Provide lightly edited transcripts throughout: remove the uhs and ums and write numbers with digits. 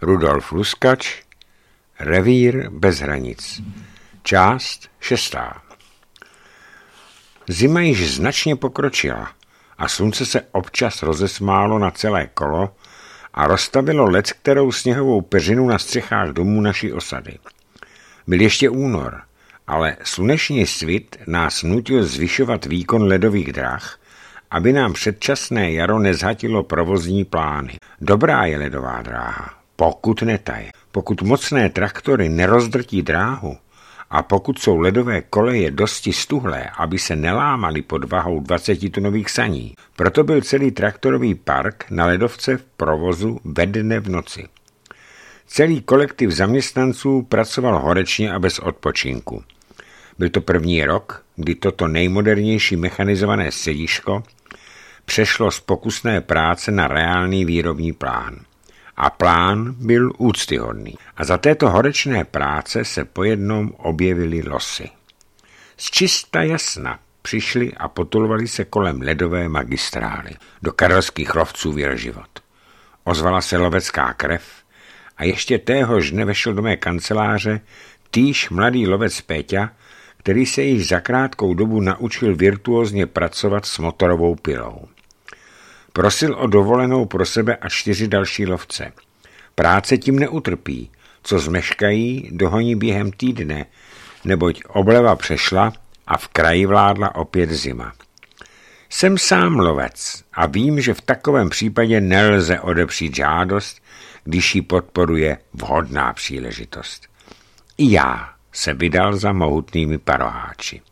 Rudolf Luskač, Revír bez hranic. Část 6. Zima již značně pokročila a slunce se občas rozesmálo na celé kolo a roztavilo leckterou sněhovou peřinu na střechách domů naší osady. Byl ještě únor, ale sluneční svit nás nutil zvyšovat výkon ledových drah, aby nám předčasné jaro nezhatilo provozní plány. Dobrá je ledová dráha, pokud netaje. Pokud mocné traktory nerozdrtí dráhu a pokud jsou ledové koleje dosti stuhlé, aby se nelámaly pod vahou 20tunových saní. Proto byl celý traktorový park na ledovce v provozu ve dne v noci. Celý kolektiv zaměstnanců pracoval horečně a bez odpočinku. Byl to první rok, kdy toto nejmodernější mechanizované středisko přešlo z pokusné práce na reálný výrobní plán. A plán byl úctyhodný. A za této horečné práce se pojednou objevily losy. Z čista jasna přišli a potulovali se kolem ledové magistrály. Do karelských lovců věl život. Ozvala se lovecká krev a ještě téhož dne vešel do mé kanceláře týž mladý lovec Péťa, který se již za krátkou dobu naučil virtuózně pracovat s motorovou pilou. Prosil o dovolenou pro sebe a 4 další lovce. Práce tím neutrpí, co zmeškají, dohoní během týdne, neboť obleva přešla a v kraji vládla opět zima. Jsem sám lovec a vím, že v takovém případě nelze odepřít žádost, když ji podporuje vhodná příležitost. I já se vydal za mohutnými paroháči.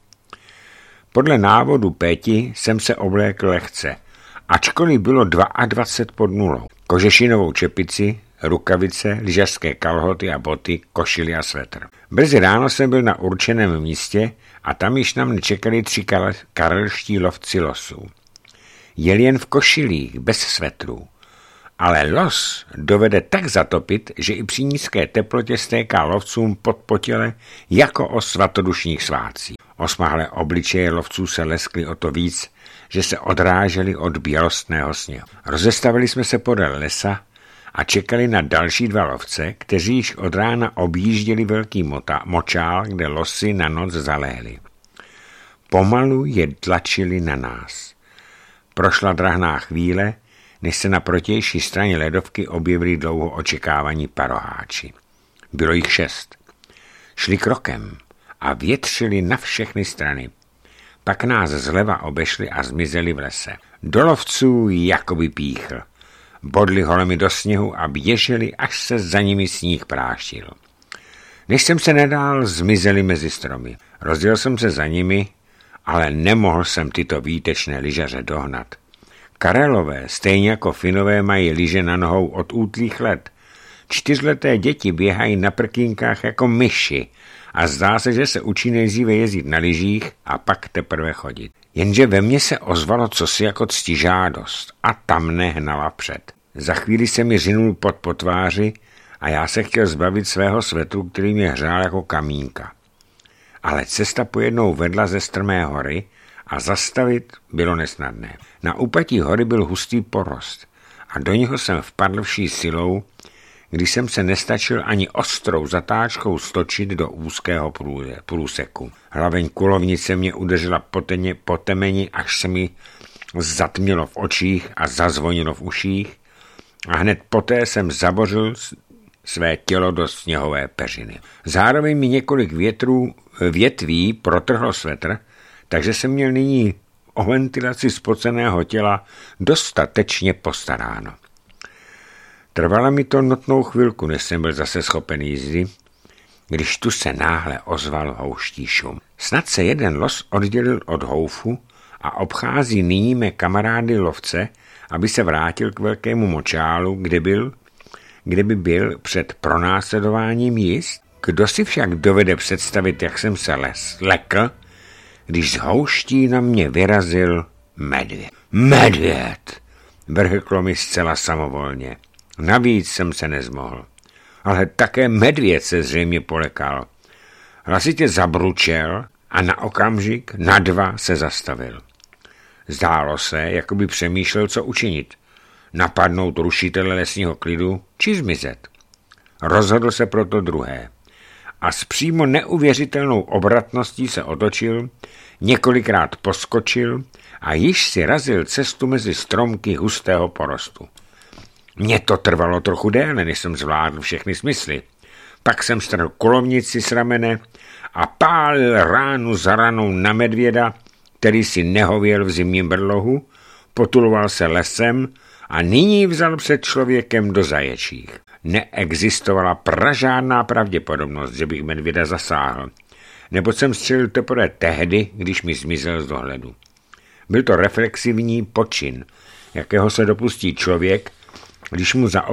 Podle návodu Péti jsem se oblékl lehce, ačkoliv bylo 22 pod nulou. Kožešinovou čepici, rukavice, lyžařské kalhoty a boty, košily a svetr. Brzy ráno jsem byl na určeném místě a tam již na mne čekali 3 karelští lovci losů. Jel jen v košilích, bez svetrů. Ale los dovede tak zatopit, že i při nízké teplotě stéká lovcům po těle jako o svatodušních svátcích. Osmahlé obličeje lovců se leskly o to víc, že se odráželi od bělostného sněhu. Rozestavili jsme se podél lesa a čekali na další 2 lovce, kteří již od rána objížděli velký močál, kde losy na noc zaléhly. Pomalu je tlačili na nás. Prošla drahná chvíle, než se na protější straně ledovky objevili dlouho očekávaní paroháči. Bylo jich 6. Šli krokem a větřili na všechny strany. Pak nás zleva obešli a zmizeli v lese. Do lovců jakoby píchl. Bodli holemi do sněhu a běželi, až se za nimi sníh práštil. Než jsem se nedál, zmizeli mezi stromy. Rozjel jsem se za nimi, ale nemohl jsem tyto výtečné lyžaře dohnat. Karelové, stejně jako Finové, mají lyže na nohou od útlých let. 4leté děti běhají na prkínkách jako myši a zdá se, že se učí nejdříve jezdit na lyžích a pak teprve chodit. Jenže ve mně se ozvalo cosi jako ctižádost a ta mne hnala před. Za chvíli se mi řinul pot po tváři a já se chtěl zbavit svého svetru, který mě hřál jako kamínka. Ale cesta pojednou vedla ze strmé hory a zastavit bylo nesnadné. Na úpatí hory byl hustý porost a do něho jsem vpadl vší silou, když jsem se nestačil ani ostrou zatáčkou stočit do úzkého průseku. Hlaveň kulovnice mě udeřila po temeni, až se mi zatmělo v očích a zazvonilo v uších a hned poté jsem zabořil své tělo do sněhové peřiny. Zároveň mi několik větví protrhlo svetr, takže jsem měl nyní o ventilaci spoceného těla dostatečně postaráno. Trvala mi to notnou chvilku, než jsem byl zase schopen jízdy, když tu se náhle ozval houští šum. Snad se jeden los oddělil od houfu a obchází nyní mé kamarády lovce, aby se vrátil k velkému močálu, kde by byl před pronásledováním jist. Kdo si však dovede představit, jak jsem se lekl, když z houští na mě vyrazil medvěd. Medvěd! Vrhklo mi zcela samovolně. Navíc jsem se nezmohl. Ale také medvěd se zřejmě polekal. Hlasitě zabručel a na okamžik, na 2 se zastavil. Zdálo se, jako by přemýšlel, co učinit. Napadnout rušitele lesního klidu, či zmizet. Rozhodl se pro to druhé. A s přímo neuvěřitelnou obratností se otočil, několikrát poskočil a již si razil cestu mezi stromky hustého porostu. Mně to trvalo trochu déle, než jsem zvládl všechny smysly. Pak jsem strhl kulovnici z ramene a pálil ránu za ranou na medvěda, který si nehověl v zimním brlohu, potuloval se lesem a nyní vzal před člověkem do zaječích. Neexistovala pražádná pravděpodobnost, že bych medvěda zasáhl, neboť jsem střelil teprve tehdy, když mi zmizel z dohledu. Byl to reflexivní počin, jakého se dopustí člověk, když mu na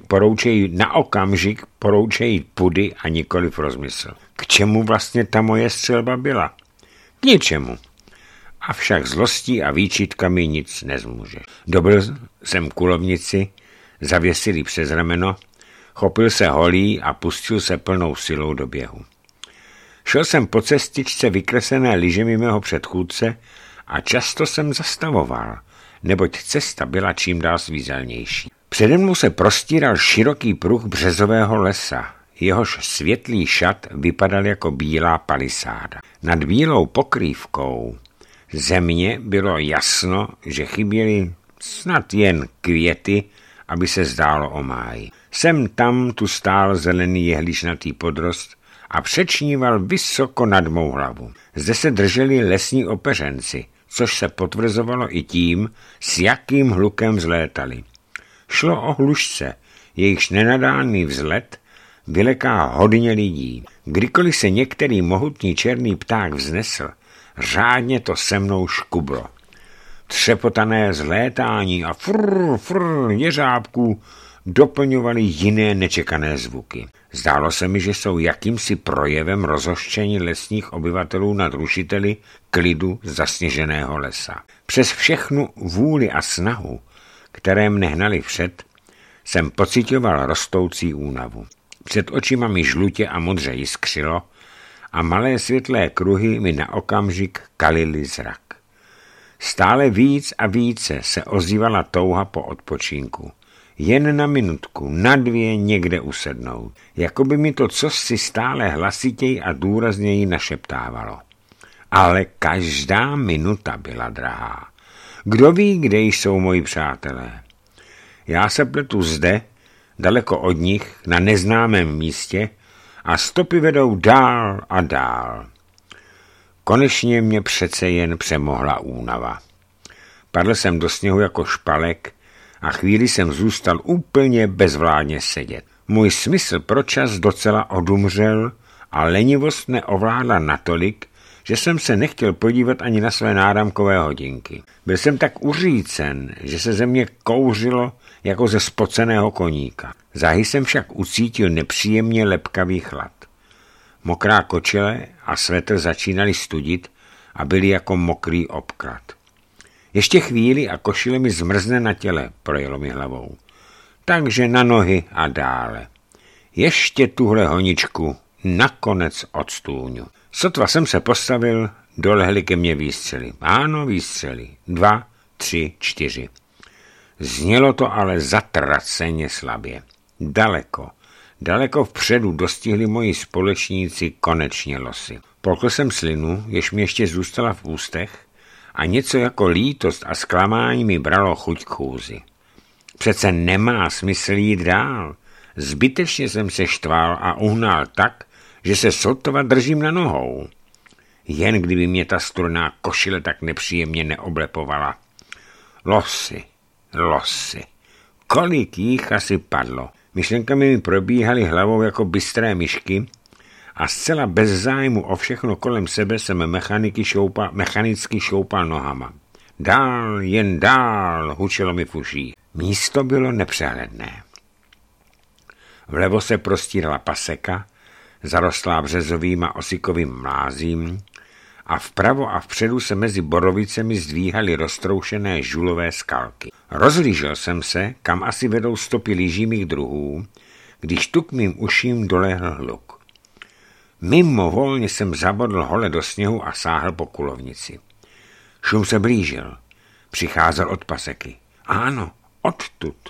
okamžik poroučejí pudy a nikoliv rozmysl. K čemu vlastně ta moje střelba byla? K ničemu. Avšak zlostí a výčitkami nic nezmůže. Dobil jsem kulovnici, zavěsil ji přes rameno, chopil se holí a pustil se plnou silou do běhu. Šel jsem po cestičce vykreslené lyžemi mého předchůdce a často jsem zastavoval, neboť cesta byla čím dál svízelnější. Přede mnou se prostíral široký pruh březového lesa, jehož světlý šat vypadal jako bílá palisáda. Nad bílou pokrývkou země bylo jasno, že chyběly snad jen květy, aby se zdálo o máji. Sem tam tu stál zelený jehličnatý podrost a přečníval vysoko nad mou hlavu. Zde se drželi lesní opeřenci, což se potvrzovalo i tím, s jakým hlukem vzlétali. Šlo o hlušce, jejichž nenadálný vzlet vyleká hodně lidí. Kdykoliv se některý mohutný černý pták vznesl, řádně to se mnou škublo. Třepotané zlétání a frr jeřábků doplňovaly jiné nečekané zvuky. Zdálo se mi, že jsou jakýmsi projevem rozhořčení lesních obyvatelů nad rušiteli klidu zasněženého lesa. Přes všechnu vůli a snahu, které mne hnali vpřed, jsem pocitoval rostoucí únavu. Před očima mi žlutě a modře jiskřilo a malé světlé kruhy mi na okamžik kalily zrak. Stále víc a více se ozývala touha po odpočinku. Jen na minutku, na dvě někde usednout. Jako by mi to cosi stále hlasitěji a důrazněji našeptávalo. Ale každá minuta byla drahá. Kdo ví, kde jsou moji přátelé? Já se pletu zde, daleko od nich, na neznámém místě a stopy vedou dál a dál. Konečně mě přece jen přemohla únava. Padl jsem do sněhu jako špalek a chvíli jsem zůstal úplně bezvládně sedět. Můj smysl pro čas docela odumřel a lenivost neovládla natolik, že jsem se nechtěl podívat ani na své náramkové hodinky. Byl jsem tak uřícen, že se ze mě kouřilo jako ze spoceného koníka. Záhy jsem však ucítil nepříjemně lepkavý chlad. Mokrá kočile a svetr začínali studit a byly jako mokrý obklad. Ještě chvíli a košile mi zmrzne na těle, projelo mi hlavou. Takže na nohy a dále. Ještě tuhle honičku nakonec odstůňu. Sotva jsem se postavil, dolehli ke mně výstřely. Ano, výstřely. 2, 3, 4. Znělo to ale zatraceně slabě. Daleko vpředu dostihli moji společníci konečně losy. Polkl jsem slinu, jež mi ještě zůstala v ústech, a něco jako lítost a zklamání mi bralo chuť k chůzi. Přece nemá smysl jít dál. Zbytečně jsem se štval a uhnal tak, že se sotva držím na nohou. Jen kdyby mě ta strojná košile tak nepříjemně neoblepovala. Losy. Kolik jich asi padlo. Myšlenkami mi probíhaly hlavou jako bystré myšky a zcela bez zájmu o všechno kolem sebe jsem mechanicky šoupal nohama. Dál, jen dál, hučelo mi v uších. Místo bylo nepřehledné. Vlevo se prostírala paseka, zarostlá březovým a osikovým mlázím, a vpravo a vpředu se mezi borovicemi zdvíhaly roztroušené žulové skalky. Rozhlížel jsem se, kam asi vedou stopy lyžívých druhů, když tu k mým uším dolehl hluk. Mimovolně jsem zabodl hole do sněhu a sáhl po kulovnici. Šum se blížil. Přicházel od paseky. Ano, odtud.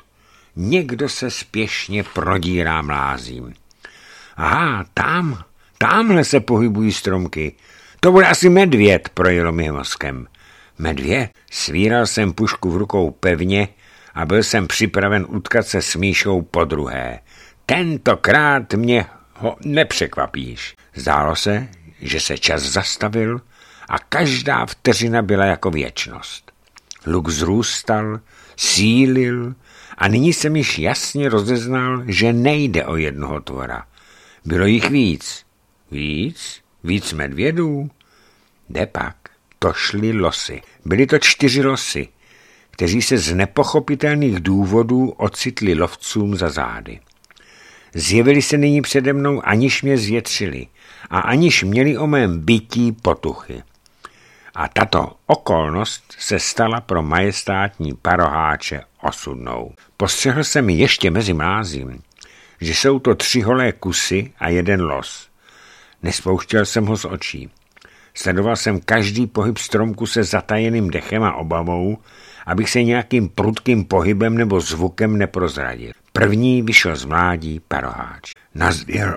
někdo se spěšně prodírá mlázím. Aha, tamhle se pohybují stromky. To bude asi medvěd, projelo mi mozkem. Medvěd? Svíral jsem pušku v rukou pevně a byl jsem připraven utkat se s Míšou podruhé. Tentokrát mě ho nepřekvapíš. Zdálo se, že se čas zastavil a každá vteřina byla jako věčnost. Hluk zrůstal, sílil a nyní jsem již jasně rozeznal, že nejde o jednoho tvora. Bylo jich víc. Víc medvědů? Depak, to šli losy. Byly to 4 losy, kteří se z nepochopitelných důvodů ocitli lovcům za zády. Zjevili se nyní přede mnou, aniž mě zjetřili a aniž měli o mém bytí potuchy. A tato okolnost se stala pro majestátní paroháče osudnou. Postřehl jsem ještě mezi mlázím, že jsou to 3 holé kusy a 1 los. Nespouštěl jsem ho z očí. Sledoval jsem každý pohyb stromku se zatajeným dechem a obavou, abych se nějakým prudkým pohybem nebo zvukem neprozradil. První vyšel z mládí paroháč. Nazvěl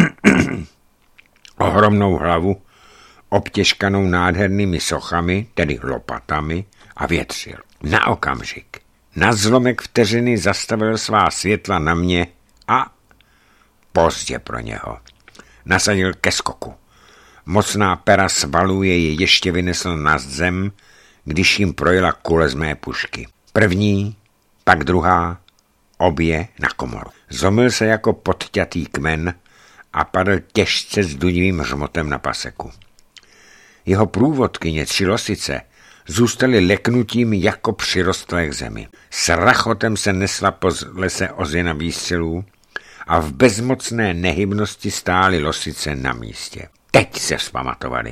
ohromnou hlavu, obtěžkanou nádhernými sochami, tedy lopatami, a větřil. Na okamžik, na zlomek vteřiny zastavil svá světla na mě a pozdě pro něho. Nasadil ke skoku. Mocná pera svalů jej ještě vynesl na zem, když jim projela kule z mé pušky. První, pak druhá, obě na komoru. Zlomil se jako podťatý kmen a padl těžce s dudivým hřmotem na paseku. Jeho průvodkyně 3 losice zůstaly leknutím jako přirostlé k zemi. S rachotem se nesla po lese ozvěna výstřelů a v bezmocné nehybnosti stály losice na místě. Teď se vzpamatovali.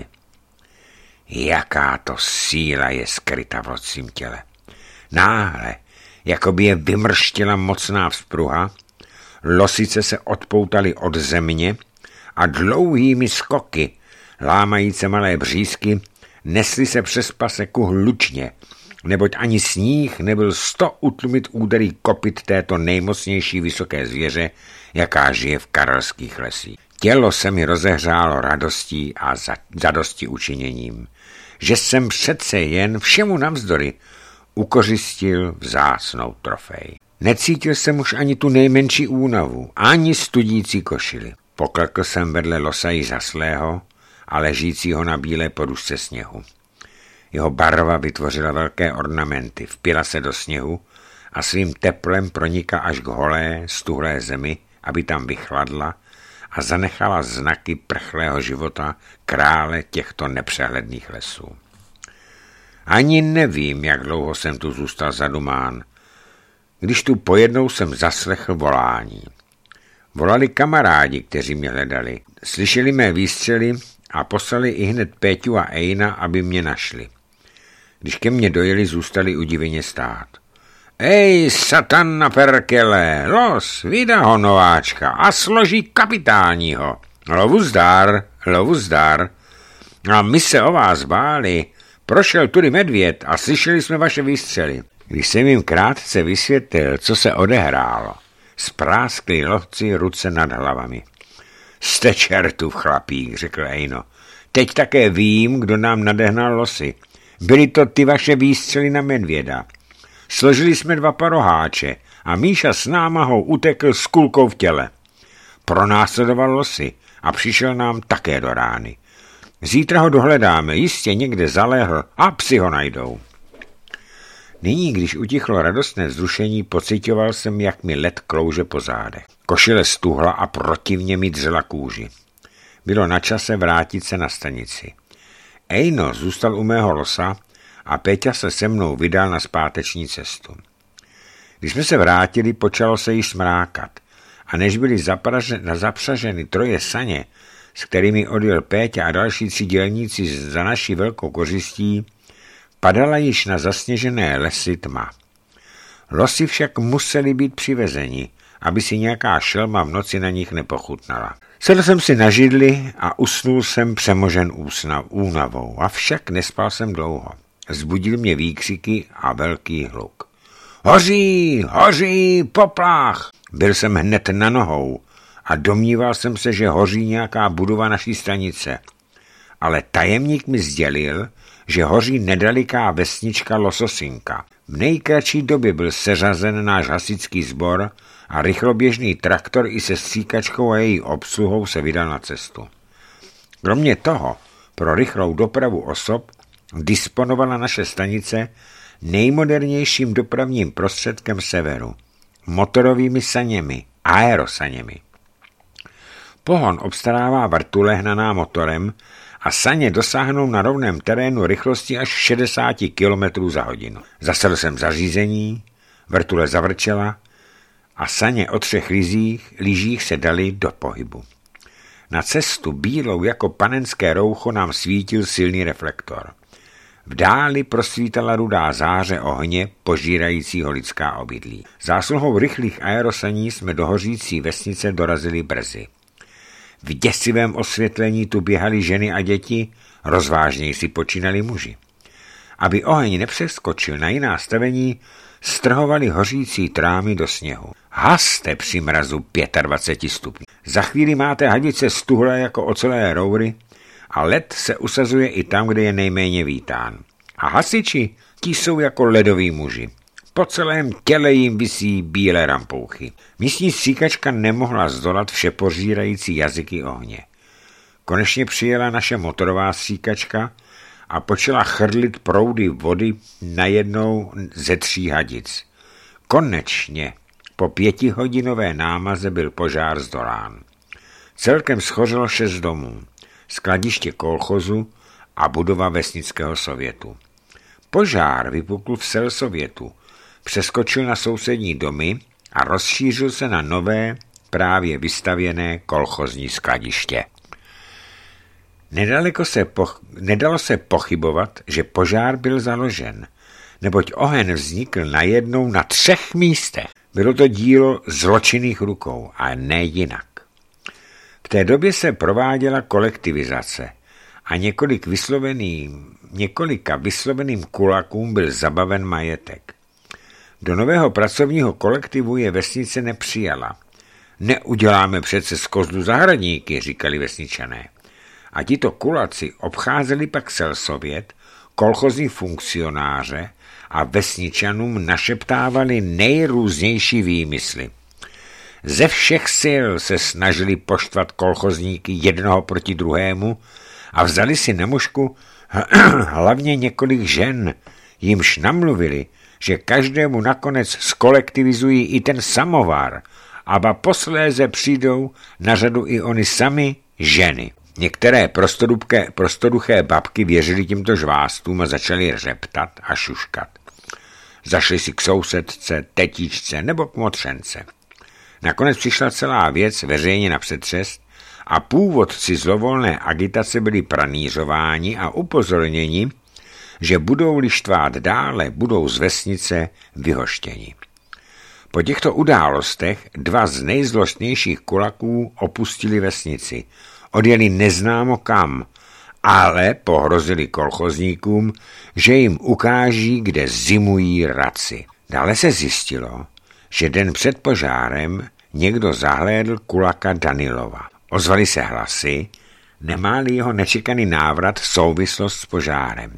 Jaká to síla je skryta v losím těle. Náhle, jako by je vymrštila mocná vzpruha, losice se odpoutaly od země a dlouhými skoky, lámajíce malé břízky, nesly se přes paseku hlučně, neboť ani sníh nebyl 100 utlumit údery kopyt této nejmocnější vysoké zvěře, jaká žije v karelských lesích. Tělo se mi rozehřálo radostí a zadosti učiněním, že jsem přece jen všemu navzdory ukořistil vzácnou trofej. Necítil jsem už ani tu nejmenší únavu, ani studící košili. Poklekl jsem vedle losa již zaslého a ležícího na bílé podušce sněhu. Jeho barva vytvořila velké ornamenty, vpila se do sněhu a svým teplem pronikla až k holé, stuhlé zemi, aby tam vychladla a zanechala znaky prchlého života krále těchto nepřehledných lesů. Ani nevím, jak dlouho jsem tu zůstal zadumán, když tu pojednou jsem zaslechl volání. Volali kamarádi, kteří mě hledali. Slyšeli mé výstřely a poslali ihned Péťu a Ejna, aby mě našli. Když ke mně dojeli, zůstali udiveně stát. Ej, satan na perkele, los, vydá ho nováčka a složí kapitálního. Lovu zdar. A my se o vás báli. Prošel tudy medvěd a slyšeli jsme vaše výstřely. Když jsem jim krátce vysvětlil, co se odehrálo, spráskli lovci ruce nad hlavami. Jste čertův chlapík, řekl Ejno. Teď také vím, kdo nám nadehnal losy. Byly to ty vaše výstřely na medvěda. Složili jsme 2 paroháče a Míša s náma ho utekl s kulkou v těle. Pronásledoval losy a přišel nám také do rány. Zítra ho dohledáme, jistě někde zaléhl a psi ho najdou. Nyní, když utichlo radostné vzrušení, pocitoval jsem, jak mi led klouže po zádech. Košile stuhla a protivně mi dřela kůži. Bylo na čase vrátit se na stanici. Ejno zůstal u mého losa a Péťa se se mnou vydal na zpáteční cestu. Když jsme se vrátili, počalo se již smrákat a než byly zapřaženy 3 saně, s kterými odjel Péťa a další 3 dělníci za naší velkou kořistí, padala již na zasněžené lesy tma. Losy však museli být přivezeni, aby si nějaká šelma v noci na nich nepochutnala. Sedl jsem si na židli a usnul jsem přemožen únavou, avšak nespal jsem dlouho. Zbudil mě výkřiky a velký hluk. Hoří, hoří, poplach! Byl jsem hned na nohou a domníval jsem se, že hoří nějaká budova naší stanice. Ale tajemník mi sdělil, že hoří nedaliká vesnička Lososinka. V nejkratší době byl seřazen náš hasičský sbor a rychloběžný traktor i se stříkačkou a její obsluhou se vydal na cestu. Kromě toho, pro rychlou dopravu osob disponovala naše stanice nejmodernějším dopravním prostředkem severu, motorovými saněmi, aerosaněmi. Pohon obstarává vrtule hnaná motorem a saně dosáhnou na rovném terénu rychlosti až 60 km za hodinu. Zasedl jsem zařízení, vrtule zavrčela a saně o 3 lyžích se dali do pohybu. Na cestu bílou jako panenské roucho nám svítil silný reflektor. V dáli prosvítala rudá záře ohně požírajícího lidská obydlí. Zásluhou rychlých aerosaní jsme do hořící vesnice dorazili brzy. V děsivém osvětlení tu běhali ženy a děti, rozvážněji si počínali muži. Aby oheň nepřeskočil na jiná stavení, strhovali hořící trámy do sněhu. Haste při mrazu 25 stupňů. Za chvíli máte hadice stuhlé jako ocelé roury a led se usazuje i tam, kde je nejméně vítán. A hasiči, ti jsou jako ledoví muži. Po celém těle jim visí bílé rampouchy. Místní stříkačka nemohla zdolat vše požírající jazyky ohně. Konečně přijela naše motorová stříkačka a počala chrlit proudy vody najednou ze 3 hadic. Konečně po 5hodinové námaze byl požár zdolán. Celkem schořelo 6 domů, skladiště kolchozu a budova vesnického sovětu. Požár vypukl v Selsovětu, přeskočil na sousední domy a rozšířil se na nové, právě vystavěné kolchozní skladiště. Nedalo se pochybovat, že požár byl založen, neboť oheň vznikl najednou na 3 místech. Bylo to dílo zločinných rukou a ne jinak. V té době se prováděla kolektivizace a několika vysloveným kulakům byl zabaven majetek. Do nového pracovního kolektivu je vesnice nepřijala. Neuděláme přece z kozlu zahradníky, říkali vesničané. A tito kulaci obcházeli pak Selsovět, kolchozní funkcionáře a vesničanům našeptávali nejrůznější výmysly. Ze všech sil se snažili poštvat kolchozníky jednoho proti druhému a vzali si na mužku hlavně několik žen, jimž namluvili, že každému nakonec skolektivizují i ten samovar, a posléze přijdou na řadu i oni sami ženy. Některé prostoduché babky věřili těmto žvástům a začali řeptat a šuškat. Zašli si k sousedce, tetičce nebo k motřence. Nakonec přišla celá věc veřejně na přetřest a původci zlovolné agitace byli pranířováni a upozorněni, že budou-li štvát dále, budou z vesnice vyhoštěni. Po těchto událostech 2 z nejzlostnějších kulaků opustili vesnici, odjeli neznámo kam, ale pohrozili kolchozníkům, že jim ukáží, kde zimují raci. Dále se zjistilo, že den před požárem někdo zahlédl kulaka Danilova. Ozvali se hlasy, nemá-li jeho nečekaný návrat souvislost s požárem.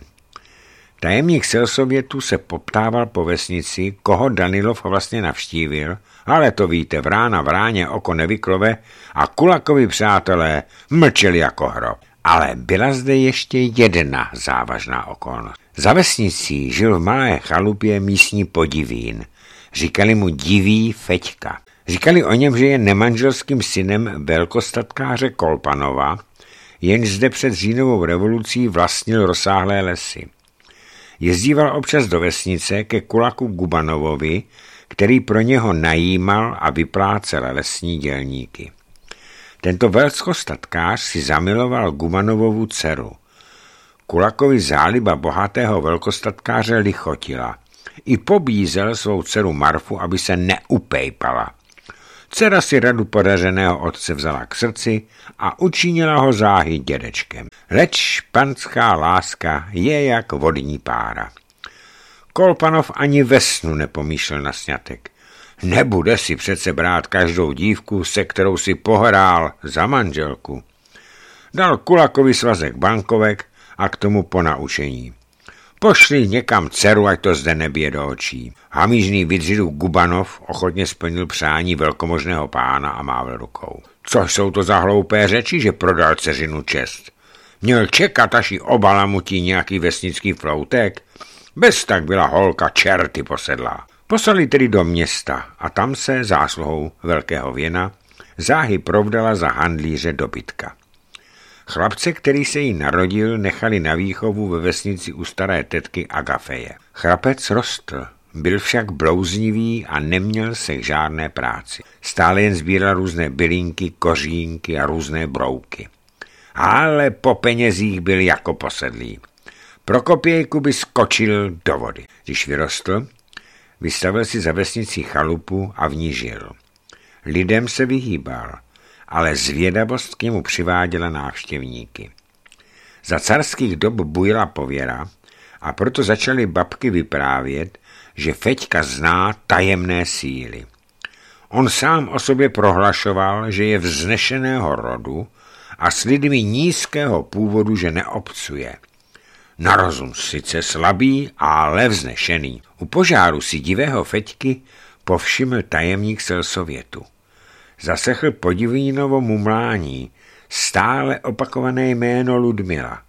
Tajemník Selsovětu se poptával po vesnici, koho Danilov vlastně navštívil, ale to víte, vrána vráně oko nevyklove a kulakovi přátelé mlčeli jako hrob. Ale byla zde ještě jedna závažná okolnost. Za vesnicí žil v malé chalupě místní podivín. Říkali mu Divý Feďka. Říkali o něm, že je nemanželským synem velkostatkáře Kolpanova, jenž zde před říjnovou revolucí vlastnil rozsáhlé lesy. Jezdíval občas do vesnice ke kulaku Gubanovovi, který pro něho najímal a vyplácel lesní dělníky. Tento velkostatkář si zamiloval Gubanovovu dceru. Kulakovi záliba bohatého velkostatkáře lichotila. I pobízel svou dceru Marfu, aby se neupejpala. Dcera si radu podařeného otce vzala k srdci a učinila ho záhy dědečkem. Leč panská láska je jak vodní pára. Kolpanov ani ve snu nepomýšlel na sňatek. Nebude si přece brát každou dívku, se kterou si pohrál, za manželku. Dal Kulakovi svazek bankovek a k tomu ponaučení. Pošli někam dceru, ať to zde nebije do očí. Hamižný Vydřilův Gubanov ochotně splnil přání velkomožného pána a mával rukou. Co jsou to za hloupé řeči, že prodal dceřinu čest? Měl čekat, až jí obalamutí nějaký vesnický floutek? Bez tak byla holka čerty posedlá. Poslali tedy do města a tam se zásluhou velkého věna záhy provdala za handlíře dobytka. Chlapce, který se jí narodil, nechali na výchovu ve vesnici u staré tetky Agafeje. Chlapec rostl, byl však blouznivý a neměl se k žádné práci. Stále jen sbíral různé bylinky, kořínky a různé brouky. Ale po penězích byl jako posedlý. Pro kopějku by skočil do vody. Když vyrostl, vystavil si za vesnicí chalupu a v ní žil. Lidem se vyhýbal, ale zvědavost k němu přiváděla návštěvníky. Za carských dob bujela pověra a proto začaly babky vyprávět, že Feďka zná tajemné síly. On sám o sobě prohlašoval, že je vznešeného rodu a s lidmi nízkého původu, že neobcuje. Na rozum sice slabý, ale vznešený. U požáru si divého Feďky povšiml tajemník selsovětu. Zaslechl podivnínovo mumlání, stále opakované jméno Ludmila.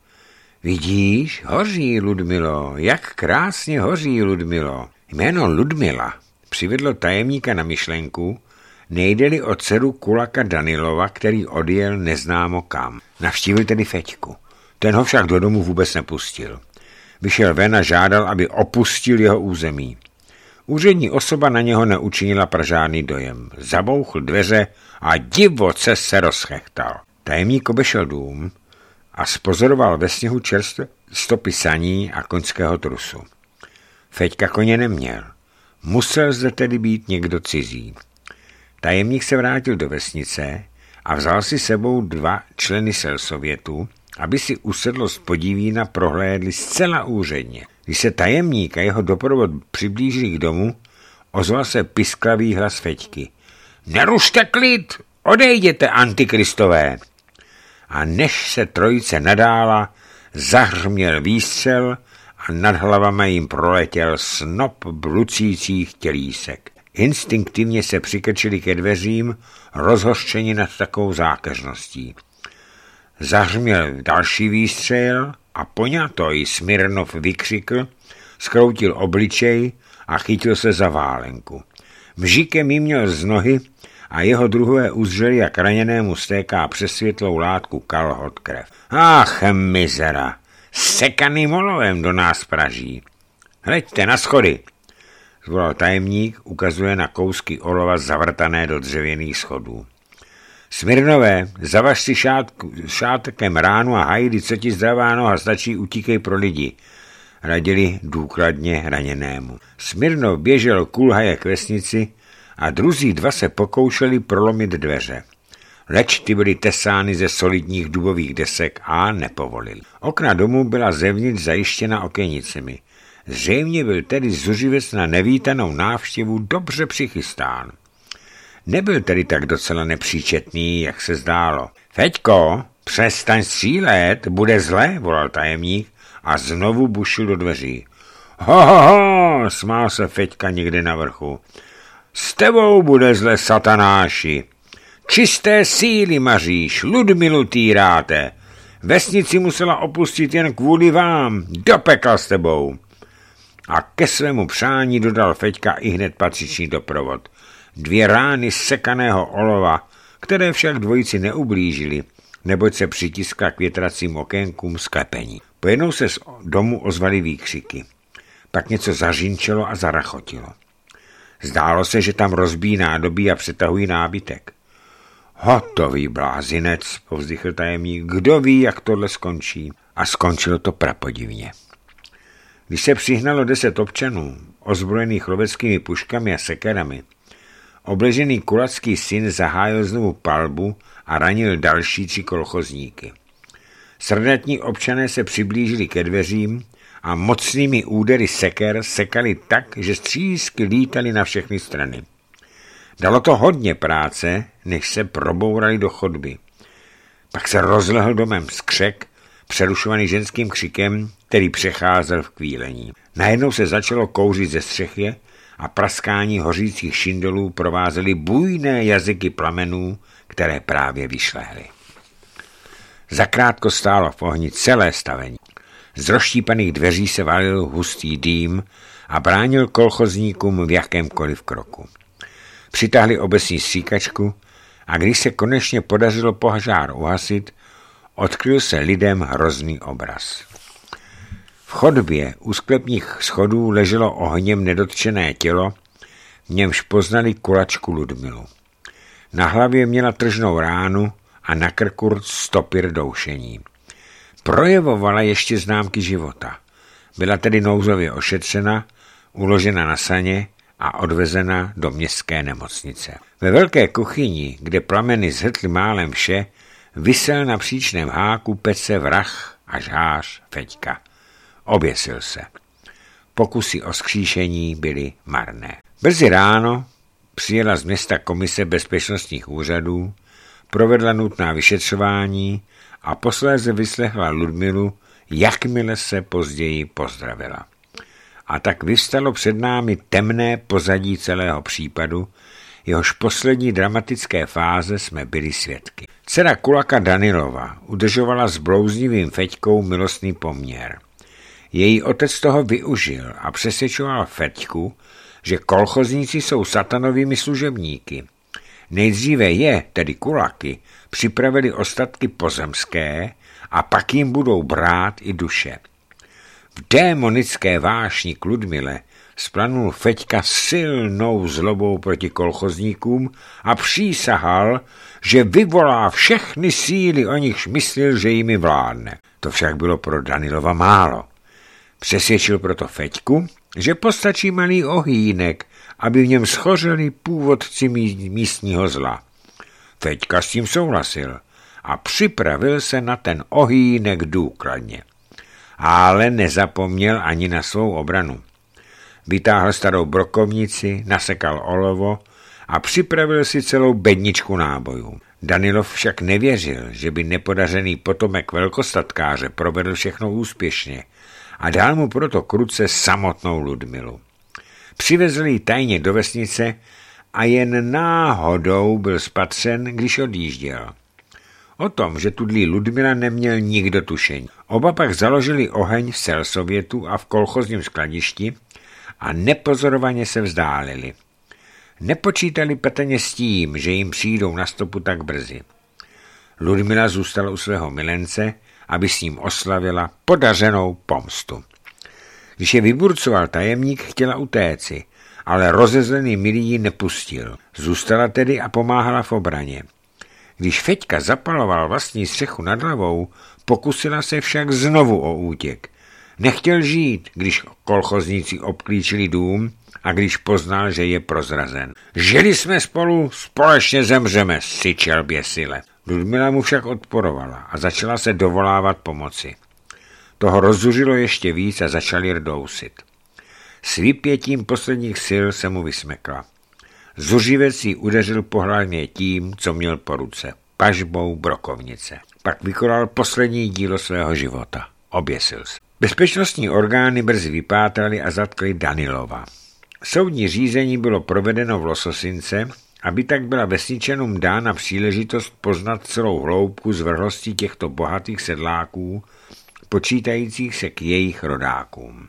Vidíš, hoří, Ludmilo, jak krásně hoří, Ludmilo. Jméno Ludmila přivedlo tajemníka na myšlenku, nejde-li o dceru Kulaka Danilova, který odjel neznámo kam. Navštívil tedy Feďku. Ten ho však do domu vůbec nepustil. Vyšel ven a žádal, aby opustil jeho území. Úřední osoba na něho neučinila žádný dojem. Zabouchl dveře a divoce se rozchechtal. Tajemník obešel dům a spozoroval ve sněhu čerstvé stopy saní a koňského trusu. Feďka koně neměl. Musel zde tedy být někdo cizí. Tajemník se vrátil do vesnice a vzal si sebou 2 členy selsovětu, aby si usedlost Podivína prohlédli zcela úředně. Když se tajemník a jeho doprovod přiblížili k domu, ozval se pisklavý hlas Feďky. Nerušte klid, odejděte, antikristové. A než se trojice nadála, zahrměl výstřel a nad hlavami jim proletěl snop blucících tělísek. Instinktivně se přikrčili ke dveřím, rozhořčeni nad takovou zákeřností. Zahřměl další výstřel a poňatoj Smirnov vykřikl, skroutil obličej a chytil se za válenku. Mžikem jí měl z nohy a jeho druhé uzřeli, jak raněnému stéká přes světlou látku kalhot krev. Ach, mizera, sekaným olovem do nás praží. Hleďte na schody, zvolal tajemník, ukazuje na kousky olova zavrtané do dřevěných schodů. Smirnové, zavaž si šátekem ránu a hajdy, co ti zdravá noha, stačí, utíkej pro lidi, radili důkladně raněnému. Smirnov běžel kulhaje k vesnici a druzí 2 se pokoušeli prolomit dveře. Leč ty byly tesány ze solidních dubových desek a nepovolili. Okna domu byla zevnitř zajištěna okenicemi. Zřejmě byl tedy zuřivec na nevítanou návštěvu dobře přichystán. Nebyl tedy tak docela nepříčetný, jak se zdálo. Feďko, přestaň střílet, bude zle, volal tajemník a znovu bušil do dveří. Ho, smál se Feďka někde na vrchu. S tebou bude zle, satanáši. Čisté síly maříš, Ludmilu týráte. Vesnici musela opustit jen kvůli vám, do pekla s tebou. A ke svému přání dodal Feďka i hned patřičný doprovod. 2 rány sekaného olova, které však dvojici neublížily, neboť se přitiskla k větracím okénkům sklepení. Pojednou se z domu ozvaly výkřiky. Pak něco zařinčelo a zarachotilo. Zdálo se, že tam rozbíjí nádobí a přetahují nábytek. Hotový blázinec, povzdychl tajemník, kdo ví, jak tohle skončí. A skončilo to prapodivně. Když se přihnalo 10 občanů, ozbrojených loveckými puškami a sekerami, obležený kulacký syn zahájil znovu palbu a ranil další 3 kolchozníky. Srdatní občané se přiblížili ke dveřím a mocnými údery seker sekali tak, že střísky lítaly na všechny strany. Dalo to hodně práce, než se probourali do chodby. Pak se rozlehl domem skřek, přerušovaný ženským křikem, který přecházel v kvílení. Najednou se začalo kouřit ze střechy a praskání hořících šindolů provázely bujné jazyky plamenů, které právě vyšlehly. Zakrátko stálo v ohni celé stavení. Z rozštípaných dveří se valil hustý dým a bránil kolchozníkům v jakémkoliv kroku. Přitáhli obecní stříkačku a když se konečně podařilo požár uhasit, odkryl se lidem hrozný obraz. V chodbě u sklepních schodů leželo ohněm nedotčené tělo, v němž poznali kulačku Ludmilu. Na hlavě měla tržnou ránu a na krku stopy rdoušení. Projevovala ještě známky života. Byla tedy nouzově ošetřena, uložena na saně a odvezena do městské nemocnice. Ve velké kuchyni, kde plameny zhrtly málem vše, visel na příčném háku pece vrah a žhář Feďka. Oběsil se. Pokusy o vzkříšení byly marné. Brzy ráno přijela z města komise bezpečnostních úřadů, provedla nutná vyšetřování a posléze vyslechla Ludmilu, jakmile se později pozdravila. A tak vyvstalo před námi temné pozadí celého případu, jehož poslední dramatické fáze jsme byli svědky. Dcera Kulaka Danilova udržovala s blouznivým Feďkou milostný poměr. Její otec toho využil a přesvědčoval Feďku, že kolchozníci jsou satanovými služebníky. Nejdříve je, tedy Kulaky, připravili ostatky pozemské a pak jim budou brát i duše. V démonické vášni k Ludmile splanul Feďka silnou zlobou proti kolchozníkům a přísahal, že vyvolá všechny síly, o nichž myslil, že jimi vládne. To však bylo pro Danilova málo. Přesvědčil proto Feďku, že postačí malý ohýnek, aby v něm schořeli původci místního zla. Feďka s tím souhlasil a připravil se na ten ohýnek důkladně. Ale nezapomněl ani na svou obranu. Vytáhl starou brokovnici, nasekal olovo a připravil si celou bedničku nábojů. Danilov však nevěřil, že by nepodařený potomek velkostatkáře provedl všechno úspěšně a dal mu proto k ruce samotnou Ludmilu. Přivezl ji tajně do vesnice a jen náhodou byl spatřen, když odjížděl. O tom, že tudlí Ludmila, neměl nikdo tušení. Oba pak založili oheň v Selsovětu a v kolchozním skladišti a nepozorovaně se vzdálili. Nepočítali patrně s tím, že jim přijdou na stopu tak brzy. Ludmila zůstala u svého milence, aby s ním oslavila podařenou pomstu. Když je vyburcoval tajemník, chtěla utéci, ale rozezlený milý ji nepustil. Zůstala tedy a pomáhala v obraně. Když Feďka zapaloval vlastní střechu nad hlavou, pokusila se však znovu o útěk. Nechtěl žít, když kolchozníci obklíčili dům a když poznal, že je prozrazen. Žili jsme spolu, společně zemřeme, syčel běsile. Ludmila mu však odporovala a začala se dovolávat pomoci. Toho rozzuřilo ještě víc a začali rdousit. S vypětím posledních sil se mu vysmekla. Zuřivec jí udeřil po hlavě tím, co měl po ruce, pažbou brokovnice. Pak vykonal poslední dílo svého života. Oběsil se. Bezpečnostní orgány brzy vypátrali a zatkli Danilova. Soudní řízení bylo provedeno v Lososince, aby tak byla vesničanům dána příležitost poznat celou hloubku zvrhlosti těchto bohatých sedláků, počítajících se k jejich rodákům.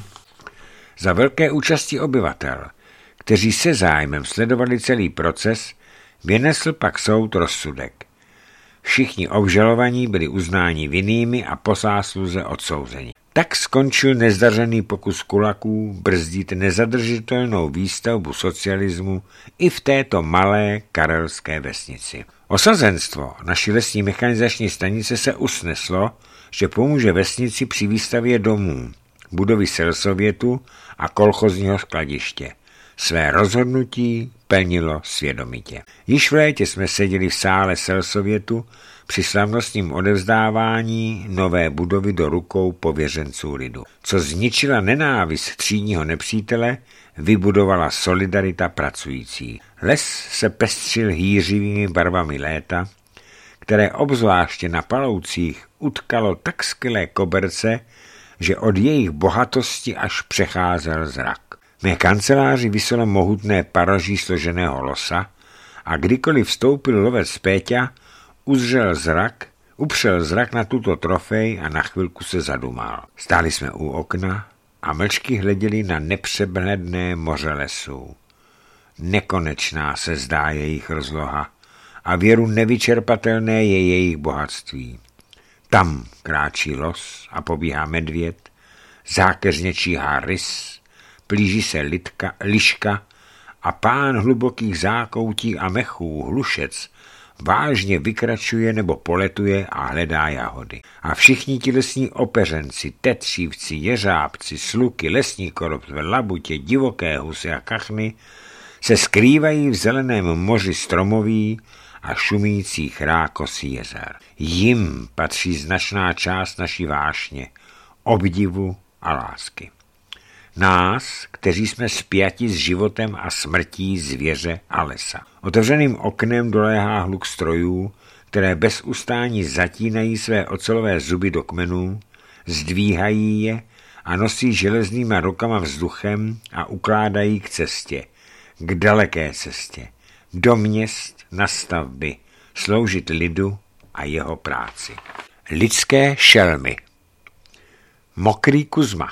Za velké účasti obyvatel, kteří se zájmem sledovali celý proces, vynesl pak soud rozsudek. Všichni obžalovaní byli uznáni vinnými a po zásluze odsouzeni. Tak skončil nezdařený pokus Kulaků brzdit nezadržitelnou výstavbu socialismu i v této malé karelské vesnici. Osazenstvo naší lesní mechanizační stanice se usneslo, že pomůže vesnici při výstavě domů, budovy Selsovětu a kolchozního skladiště. Své rozhodnutí plnilo svědomitě. Již v létě jsme seděli v sále Selsovětu, při slavnostním odevzdávání nové budovy do rukou pověřenců lidu. Co zničila nenávist třídního nepřítele, vybudovala solidarita pracující. Les se pestřil hýřivými barvami léta, které obzvláště na Paloucích utkalo tak skvělé koberce, že od jejich bohatosti až přecházel zrak. V mé kanceláři viselo mohutné paroží složeného losa a kdykoliv vstoupil lovec Péťa, upřel zrak na tuto trofej a na chvilku se zadumal. Stáli jsme u okna a mlčky hleděli na nepřebledné moře lesů. Nekonečná se zdá jejich rozloha a věru nevyčerpatelné je jejich bohatství. Tam kráčí los a pobíhá medvěd, zákeřně číhá rys, plíží se liška a pán hlubokých zákoutí a mechů, hlušec, vážně vykračuje nebo poletuje a hledá jahody. A všichni ti lesní opeřenci, tetřívci, jeřábci, sluky, lesní korobce, labutě, divoké husy a kachny se skrývají v zeleném moři stromoví a šumících rákosí jezer. Jim patří značná část naší vášně, obdivu a lásky. Nás, kteří jsme spjati s životem a smrtí zvěře a lesa. Otevřeným oknem doléhá hluk strojů, které bez ustání zatínají své ocelové zuby do kmenů, zdvíhají je a nosí železnýma rukama vzduchem a ukládají k cestě, k daleké cestě, do měst, na stavby, sloužit lidu a jeho práci. Lidské šelmy. Mokrý Kuzma.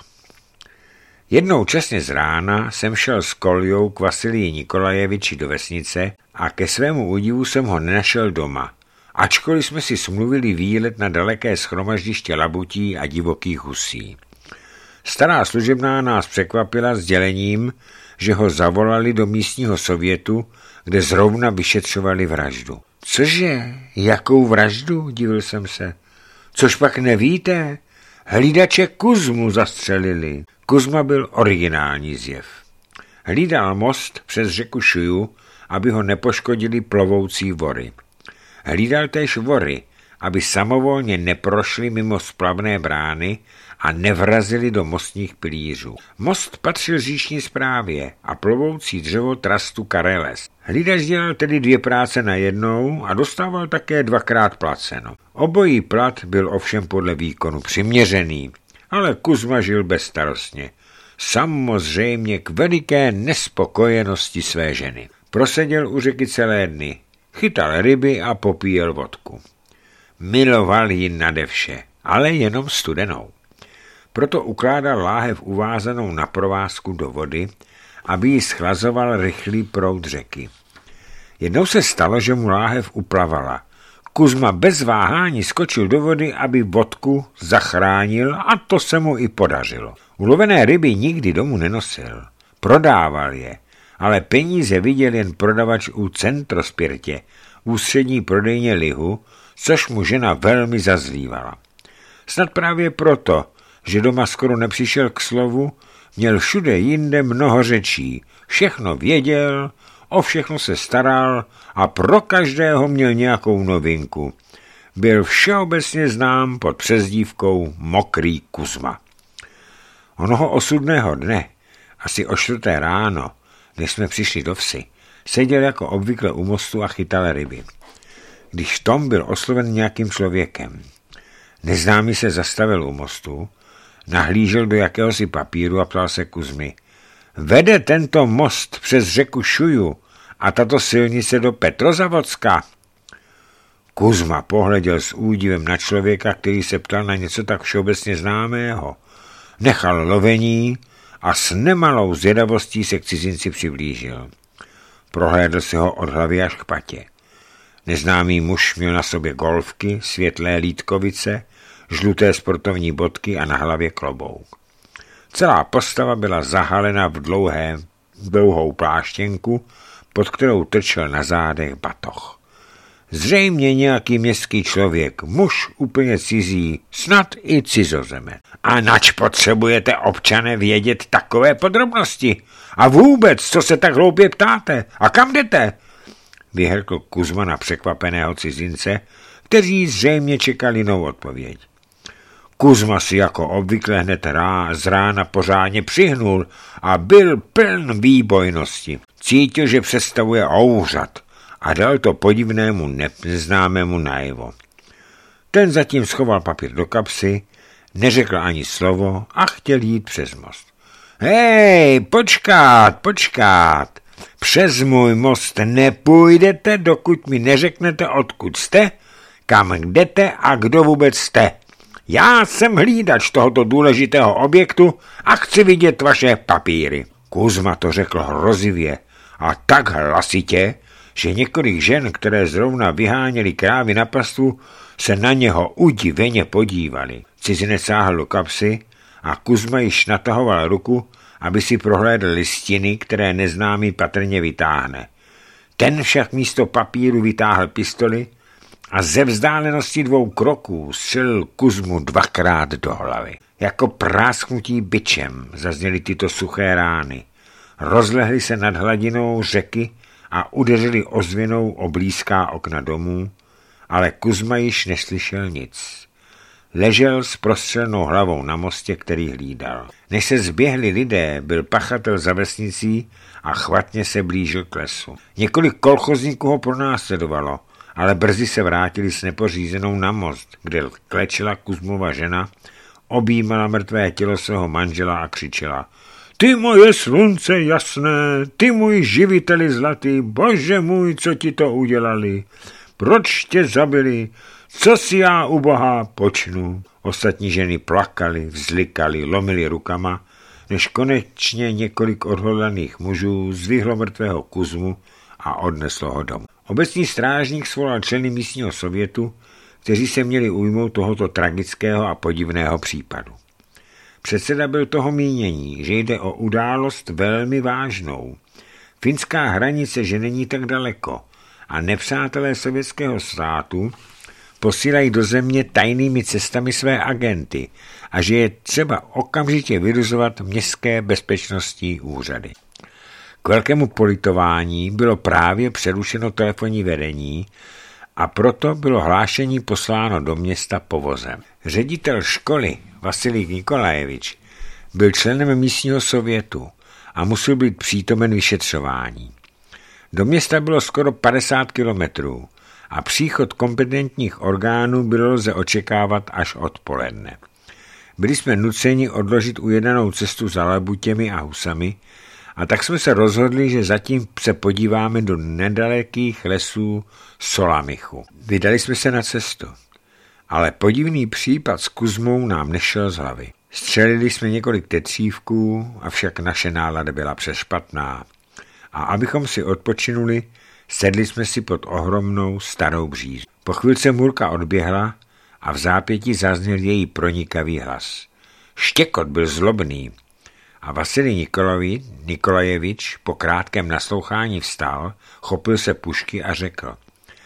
Jednou časně z rána jsem šel s Koljou k Vasilii Nikolajeviči do vesnice a ke svému údivu jsem ho nenašel doma, ačkoliv jsme si smluvili výlet na daleké shromaždiště labutí a divokých husí. Stará služebná nás překvapila sdělením, že ho zavolali do místního sovětu, kde zrovna vyšetřovali vraždu. Cože? Jakou vraždu? Divil jsem se. Což pak nevíte? Hlídače Kuzmu zastřelili. Kuzma byl originální zjev. Hlídal most přes řeku Šuju, aby ho nepoškodili plovoucí vory. Hlídal též vory, aby samovolně neprošli mimo splavné brány a nevrazili do mostních pilířů. Most patřil říční správě a plovoucí dřevo trastu Kareles. Hlídač dělal tedy 2 práce najednou a dostával také 2krát placeno. Obojí plat byl ovšem podle výkonu přiměřený, ale Kuzma žil bezstarostně. Samozřejmě k veliké nespokojenosti své ženy. Proseděl u řeky celé dny, chytal ryby a popíjel vodku. Miloval ji nade vše, ale jenom studenou. Proto ukládal láhev uvázanou na provázku do vody, aby ji schlazoval rychlý proud řeky. Jednou se stalo, že mu láhev uplavala. Kuzma bez váhání skočil do vody, aby vodku zachránil a to se mu i podařilo. Ulovené ryby nikdy domů nenosil. Prodával je, ale peníze viděl jen prodavač u Centrospirtě, ústřední prodejně lihu, což mu žena velmi zazlívala. Snad právě proto, že doma skoro nepřišel k slovu, měl všude jinde mnoho řečí, všechno věděl, o všechno se staral a pro každého měl nějakou novinku. Byl všeobecně znám pod přezdívkou Mokrý Kuzma. Onoho osudného dne, asi o 4. ráno, než jsme přišli do vsi, seděl jako obvykle u mostu a chytal ryby. Když Tom byl osloven nějakým člověkem. Neznámý se zastavil u mostu, nahlížel do jakéhosi papíru a ptal se Kuzmy. Vede tento most přes řeku Šuju a tato silnice do Petrozavodska? Kuzma pohleděl s údivem na člověka, který se ptal na něco tak všeobecně známého. Nechal lovení a s nemalou zvědavostí se k cizinci přiblížil. Prohlédl si ho od hlavy až k patě. Neznámý muž měl na sobě golfky, světlé lítkovice, žluté sportovní bodky a na hlavě klobouk. Celá postava byla zahalena v dlouhou pláštěnku, pod kterou trčel na zádech batoh. Zřejmě nějaký městský člověk, muž úplně cizí, snad i cizozeme. A nač potřebujete, občané, vědět takové podrobnosti? A vůbec, co se tak hloupě ptáte? A kam jdete? Vyhrkl Kuzma na překvapeného cizince, kteří zřejmě čekali jinou odpověď. Kuzma si jako obvykle hned z rána pořádně přihnul a byl pln výbojnosti. Cítil, že představuje ouřad a dal to podivnému neznámému najevo. Ten zatím schoval papír do kapsy, neřekl ani slovo a chtěl jít přes most. Hej, počkat, přes můj most nepůjdete, dokud mi neřeknete, odkud jste, kam jdete a kdo vůbec jste. Já jsem hlídač tohoto důležitého objektu a chci vidět vaše papíry. Kuzma to řekl hrozivě a tak hlasitě, že několik žen, které zrovna vyháněly krávy na pastvu, se na něho udiveně podívali. Cizinec sáhl do kapsy a Kuzma již natahoval ruku, aby si prohlédl listiny, které neznámý patrně vytáhne. Ten však místo papíru vytáhl pistoli a ze vzdálenosti 2 kroků střelil Kuzmu 2krát do hlavy. Jako prásknutí bičem zazněly tyto suché rány. Rozlehly se nad hladinou řeky a udeřili ozvěnou o blízká okna domů, ale Kuzma již neslyšel nic. Ležel s prostřelnou hlavou na mostě, který hlídal. Než se zběhli lidé, byl pachatel za vesnicí a chvatně se blížil k lesu. Několik kolchozníků ho pronásledovalo, ale brzy se vrátili s nepořízenou na most, kde klečela Kuzmova žena, objímala mrtvé tělo svého manžela a křičela: Ty moje slunce jasné, ty můj živiteli zlatý, bože můj, co ti to udělali? Proč tě zabili? Co si já ubohá počnu? Ostatní ženy plakali, vzlikali, lomili rukama, než konečně několik odhodlaných mužů zvihlo mrtvého Kuzmu a odneslo ho domů. Obecní strážník svolal členy místního sovětu, kteří se měli ujmout tohoto tragického a podivného případu. Předseda byl toho mínění, že jde o událost velmi vážnou. Finská hranice, že není tak daleko a nepřátelé Sovětského státu posílají do země tajnými cestami své agenty a že je třeba okamžitě vyruzovat městské bezpečnostní úřady. K velkému politování bylo právě přerušeno telefonní vedení a proto bylo hlášení posláno do města povozem. Ředitel školy Vasilij Nikolajevič byl členem místního sovětu a musel být přítomen vyšetřování. Do města bylo skoro 50 kilometrů a příchod kompetentních orgánů bylo lze očekávat až odpoledne. Byli jsme nuceni odložit ujednanou cestu za labutěmi a husami a tak jsme se rozhodli, že zatím se podíváme do nedalekých lesů Solamichu. Vydali jsme se na cestu, ale podivný případ s Kuzmou nám nešel z hlavy. Střelili jsme několik tetřívků, avšak naše nálada byla přešpatná. A abychom si odpočinuli, sedli jsme si pod ohromnou starou břízí. Po chvilce Murka odběhla a v zápětí zazněl její pronikavý hlas. Štěkot byl zlobný a Vasilij Nikolajevič po krátkém naslouchání vstal, chopil se pušky a řekl: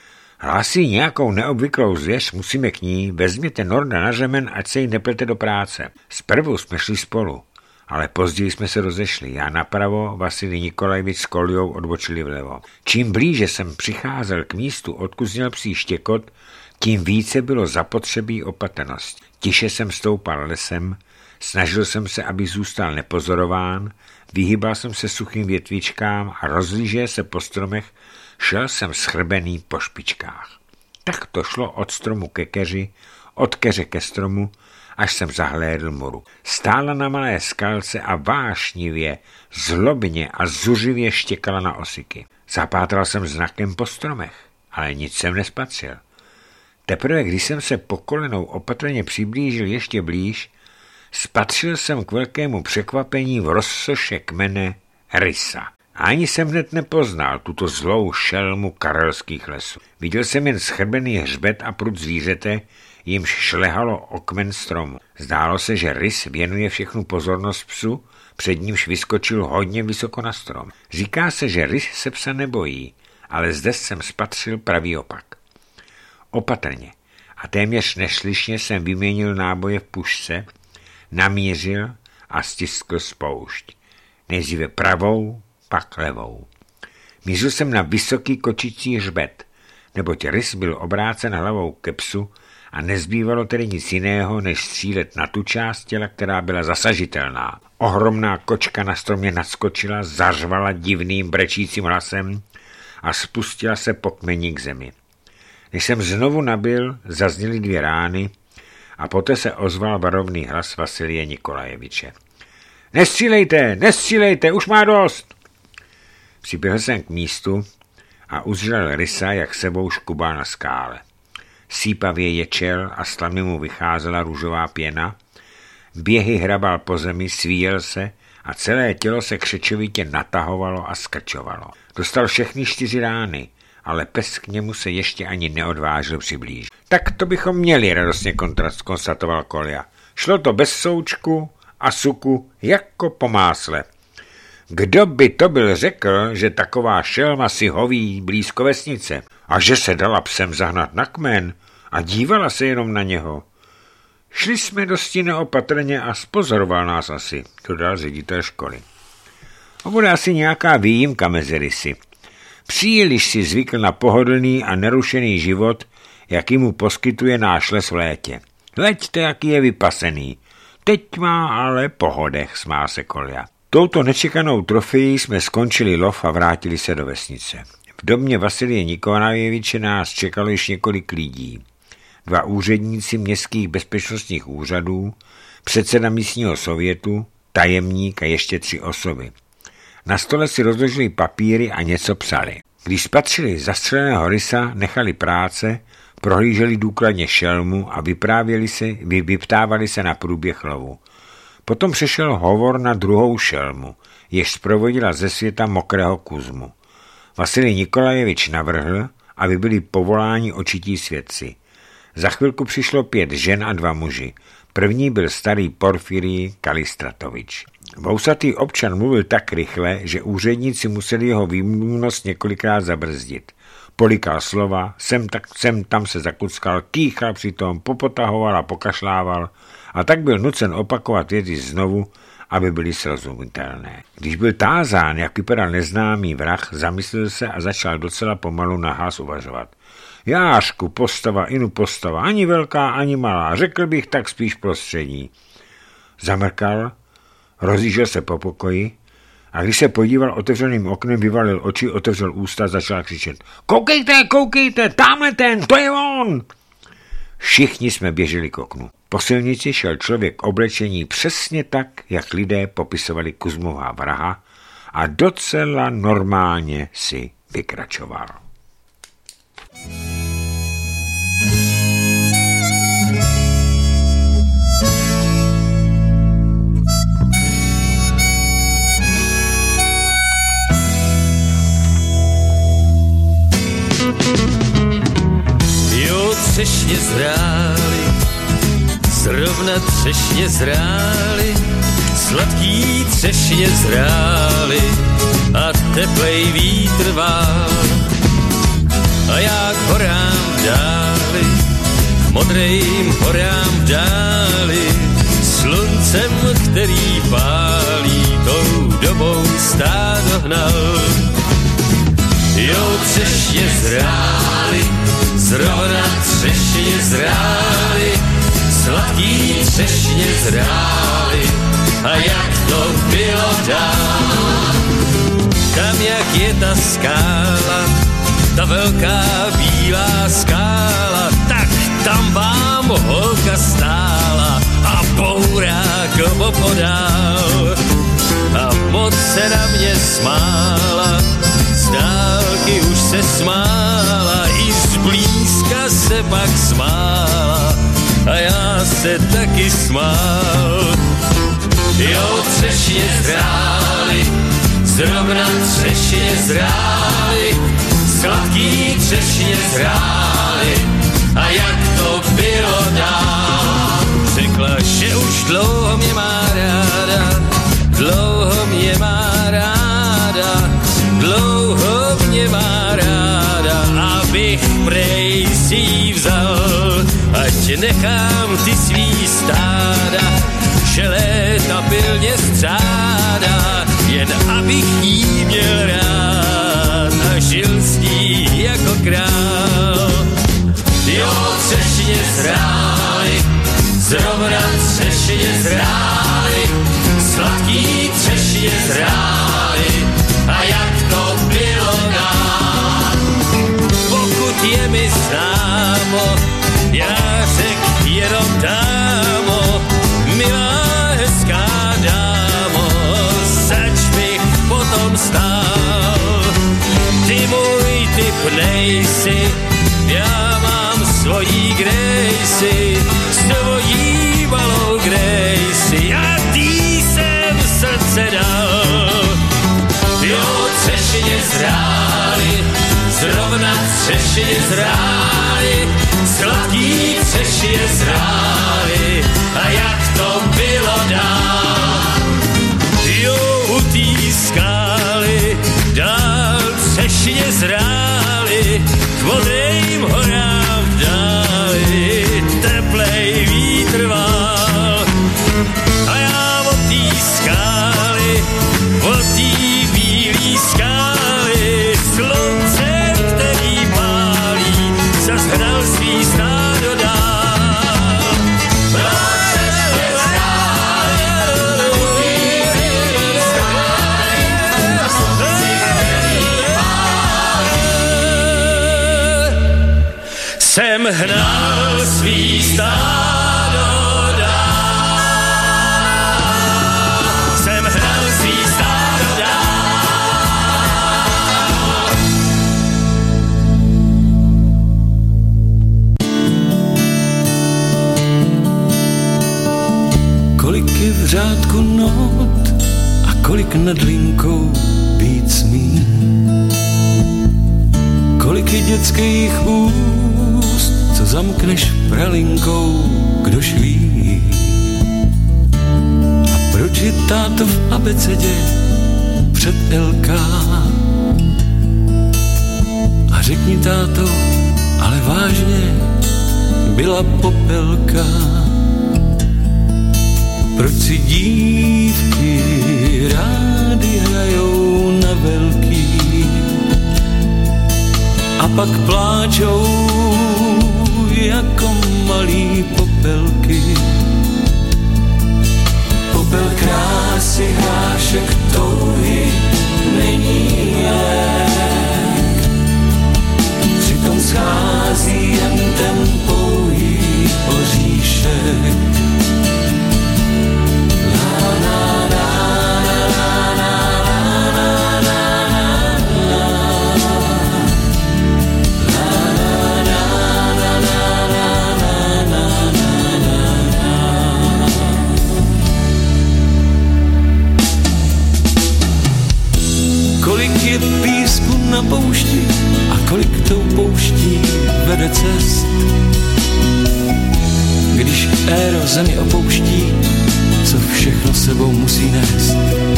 Hlásí nějakou neobvyklou zvěř, musíme k ní, vezměte Norda na řemen, ať se jí neplete do práce. Zprvu jsme šli spolu, ale později jsme se rozešli. Já napravo, Vasilij Nikolajevič s Koljou odbočili vlevo. Čím blíže jsem přicházel k místu, odkud zněl psí štěkot, tím více bylo zapotřebí opatrnost. Tiše jsem stoupal lesem, snažil jsem se, aby zůstal nepozorován, vyhýbal jsem se suchým větvičkám a rozlížel se po stromech, šel jsem schrbený po špičkách. Tak to šlo od stromu ke keři, od keře ke stromu, až jsem zahlédl Muru. Stála na malé skalce a vášnivě, zlobně a zuřivě štěkala na osiky. Zapátral jsem znakem po stromech, ale nic jsem nespatřil. Teprve, když jsem se po kolenou opatrně přiblížil ještě blíž, spatřil jsem k velkému překvapení v rozsoše kmene rysa. Ani jsem hned nepoznal tuto zlou šelmu karelských lesů. Viděl jsem jen schrbený hřbet a prud zvířete, jimž šlehalo o kmen stromu. Zdálo se, že rys věnuje všechnu pozornost psu, před nímž vyskočil hodně vysoko na strom. Říká se, že rys se psa nebojí, ale zde jsem spatřil pravý opak. Opatrně a téměř neslyšně jsem vyměnil náboje v pušce, namířil a stiskl spoušť. Nejdříve pravou, pak levou. Mířil jsem na vysoký kočičí hřbet. neboť rys byl obrácen hlavou ke psu a nezbývalo tedy nic jiného, než střílet na tu část těla, která byla zasažitelná. Ohromná kočka na stromě nadskočila, zařvala divným brečícím hlasem a spustila se po kmeni k zemi. Než jsem znovu nabil, zazněly 2 rány a poté se ozval varovný hlas Vasilije Nikolajeviče. Nestřílejte, už má dost! Přiběhl jsem k místu a uzřel rysa, jak sebou škubal na skále. Sípavě ječel a z tlamy mu vycházela růžová pěna. Běhy hrabal po zemi, svíjel se a celé tělo se křečovitě natahovalo a skrčovalo. Dostal všechny 4 rány, ale pes k němu se ještě ani neodvážil přiblížit. Tak to bychom měli, radostně konstatoval Kolja. Šlo to bez součku a suku jako po másle. Kdo by to byl řekl, že taková šelma si hoví blízko vesnice a že se dala psem zahnat na kmen a dívala se jenom na něho? Šli jsme dosti neopatrně a spozoroval nás asi, dodal ředitel školy. To bude asi nějaká výjimka mezi rysy. Příliš si zvykl na pohodlný a nerušený život, jaký mu poskytuje náš les v létě. Hleďte, jaký je vypasený. Teď má ale pohodech, smál se Kolja. Touto nečekanou trofejí jsme skončili lov a vrátili se do vesnice. V domě Vasilije Nikolajeviče nás čekalo již několik lidí. 2 úředníci městských bezpečnostních úřadů, předseda místního sovětu, tajemník a ještě 3 osoby. Na stole si rozložili papíry a něco psali. Když spatřili zastřeleného rysa, nechali práce, prohlíželi důkladně šelmu a vyptávali se na průběh lovu. Potom přešel hovor na druhou šelmu, jež zprovodila ze světa mokrého Kuzmu. Vasilij Nikolajevič navrhl, aby byli povoláni očití svědci. Za chvilku přišlo 5 žen a 2 muži. První byl starý Porfirij Kalistratovič. Vousatý občan mluvil tak rychle, že úředníci museli jeho výmluvnost několikrát zabrzdit. Polikal slova, sem tam se zakuckal, kýchal přitom, popotahoval a pokašlával a tak byl nucen opakovat věty znovu, aby byly srozumitelné. Když byl tázán, jak vypadal neznámý vrah, zamyslel se a začal docela pomalu nahlas uvažovat. Jášku, postava, inu postava, ani velká, ani malá, řekl bych tak spíš prostřední. Zamrkal, rozjížděl se po pokoji a když se podíval otevřeným oknem, vyvalil oči, otevřel ústa, začal křičet. Koukejte, tamhle ten, to je on! Všichni jsme běželi k oknu. Po silnici šel člověk oblečení přesně tak, jak lidé popisovali Kuzmova vraha a docela normálně si vykračoval. Jo, třešně zrály, zrovna třešně zrály, sladký třešně zrály a teplej vítr vál. A já k horám v dáli, modrým horám v dáli, sluncem, který pálí, tou dobou stádo hnal. Jo, třešně zrály, zrovna třešně zrály, sladký třešně zrály, a jak to bylo dál. Tam, jak je ta skála, ta velká bílá skála, tak tam vám holka stála a bourák opodál. A moc se na mě smála, z dálky už se smála, i zblízka se pak smála a já se taky smál. Jo, třešně zrály, zrovna třešně zrály, sladký třešně zrály, a jak to bylo dál. Řekla, že už dlouho mě má ráda, dlouho mě má ráda, dlouho mě má ráda, abych prej si ji vzal, ať nechám ty svý stáda, že léta pilně střádá, jen abych jí měl rád a žil s ní jako král. Jo, třešně zrály, zrovna třešně zrály, sladký třešně zrály, a jak to bylo nám. Pokud je mi známo, já řek jenom dámo, milá hezká dámo, zač bych potom stál. Ty můj typ nejsi, já mám svojí Gracie, svojí malou Gracie, a tý jsem srdce dal. Jo, třešně zrály, zrovna třešně zrály, sladký třešně zrály, a jak to bylo dál. Jo, u tý skály dál třešně zrály, k modrým horám v dáli teplej vítr vál. A já od tý skály, od tý bílý skály, sluncem, který pálí, zas hnal svý stádo dál. Jsem hnal svý stádo dál. Jsem hnal svý stádo dál. Kolik je v řádku not a kolik nad linkou být smí. Kolik je dětských úst, co zamkneš pralinkou, kdož ví. A proč je táto v abecedě před LK? A řekni táto, ale vážně, byla popelka. Proč si dívky rády hrajou na velký a pak pláčou jako malý popelky. Popel krásy, hrášek touhy není lék, přitom schází jen ten pouhý oříšek. Kolik je písku na poušti a kolik tou pouští vede cest. Když éro zemi opouští, co všechno sebou musí nést.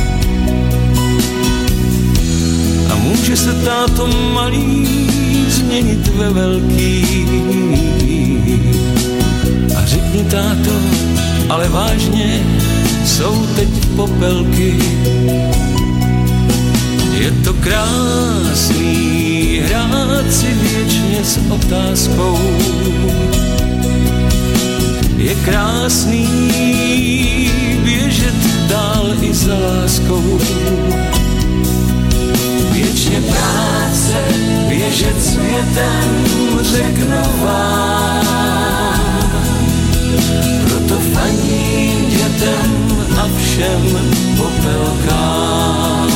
A může se táto malý změnit ve velký. A řekni táto, ale vážně, jsou teď popelky. Je to krásný hrát si věčně s otázkou. Je krásný běžet dál i za láskou. Věčně práce, běžet světem, řeknu vám. Proto fandím dětem a všem popelkám.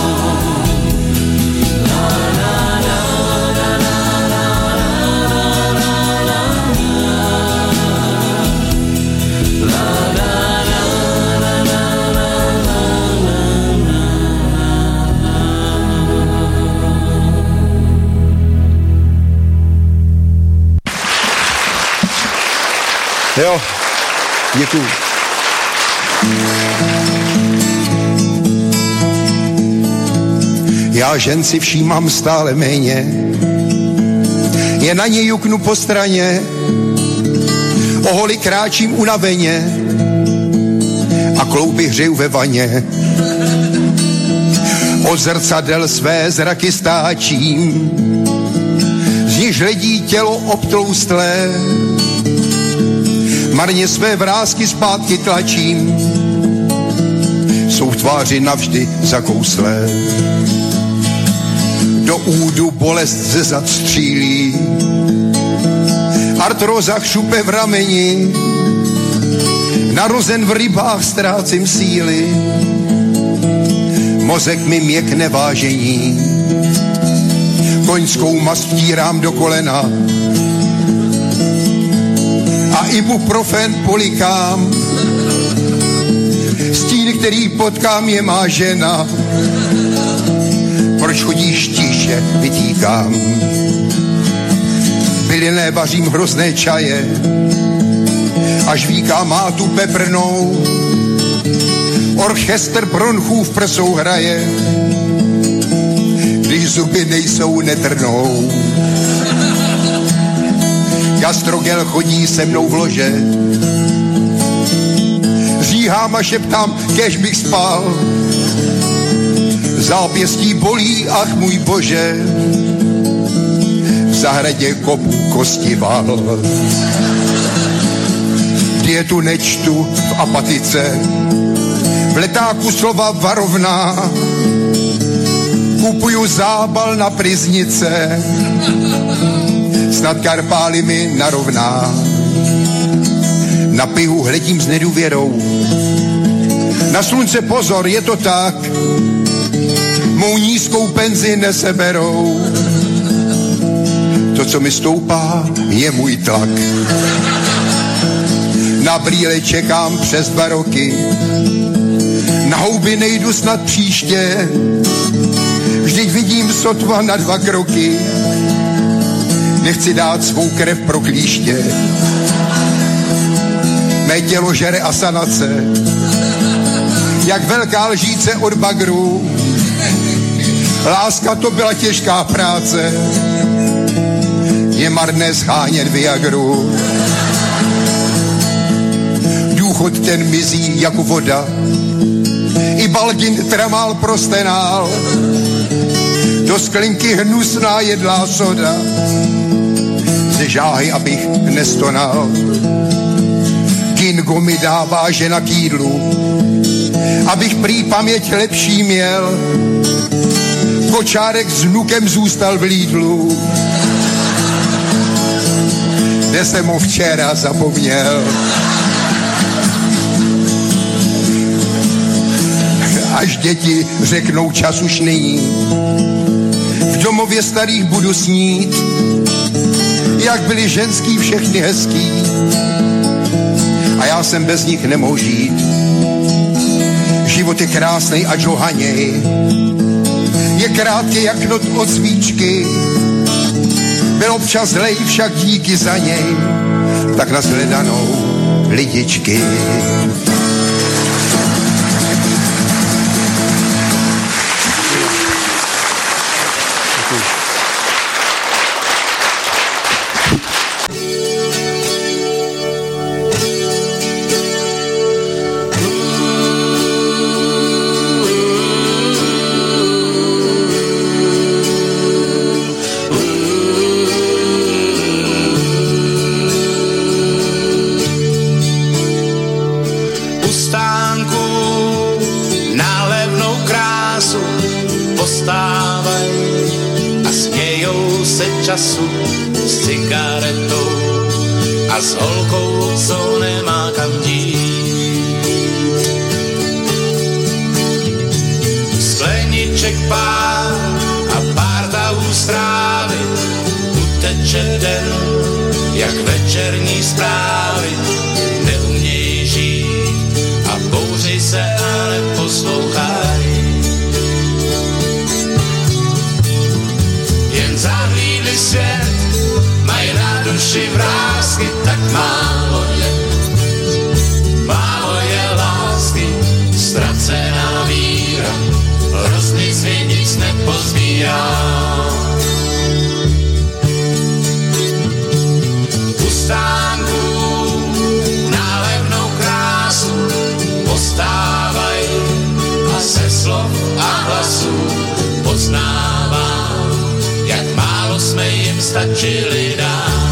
Jo, děkuju. Já žen si všímám stále méně, je na ně juknu po straně, o holi kráčím unaveně a klouby hřeju ve vaně. Od zrcadel své zraky stáčím, z níž hledí tělo obtloustlé. Marně své vrásky zpátky tlačím, jsou v tváři navždy zakouslé. Do údu bolest ze zad střílí, artróza chřupe v rameni, narozen v rybách ztrácím síly, mozek mi měkne vážení, koňskou mast vtírám do kolena a ibuprofen polikám, stín, který potkám, je má žena. Proč chodíš tiše, vytíkám. Byliné vařím hrozné čaje, až víká má tu peprnou. Orchestr bronchů v prsou hraje, když zuby nejsou, netrnou. Gastrogel chodí se mnou v lože, říhám a šeptám, kéž bych spal. Zápěstí bolí, ach můj Bože, v zahradě kopu kostival. Dietu nečtu v apatice, v letáku slova varovná, kupuju zábal na pryznice, snad Karpály mi narovná. Na pihu hledím s nedůvěrou, na slunce pozor, je to tak, mou nízkou penzi neseberou. To, co mi stoupá, je můj tlak. Na brýle čekám přes 2 roky, na houby nejdu snad příště, vždyť vidím sotva na 2 kroky, nechci dát svou krev pro klíště. Mé tělo žere asanace, jak velká lžíce od bagru. Láska, to byla těžká práce, je marné schánět viagru. Důchod ten mizí jako voda, i Balgin tramal prostenál, do sklenky hnusná jedlá soda, ze žáhy, abych nestonal. Kingo mi dává žena k jídlu, abych prý paměť lepší měl. Kočárek s vnukem zůstal v Lidlu, kde jsem ho včera zapomněl. Až děti řeknou, čas už není, v domově starých budu snít, jak byli ženský všechny hezký a já jsem bez nich nemohl žít. Život je krásnej a žohaněj, je krátký jak not od svíčky, byl občas zlej, však díky za něj, tak na shledanou lidičky. Času s cigaretou a s holkou, co nemá kam dít. Skleniček pár a párta ústrávy, uteče den, jak večerní zprávy. Neumějí žít a bouří se a neposlouchají. Jen zahlídli svět, mají na duši vrásky, tak málo je lásky, ztracená víra, hrozný svět nic nepozbírá. U stánku na levnou krásu postávají a se ze slov a hlasů poznávám, jak málo jsme jim stačili dát.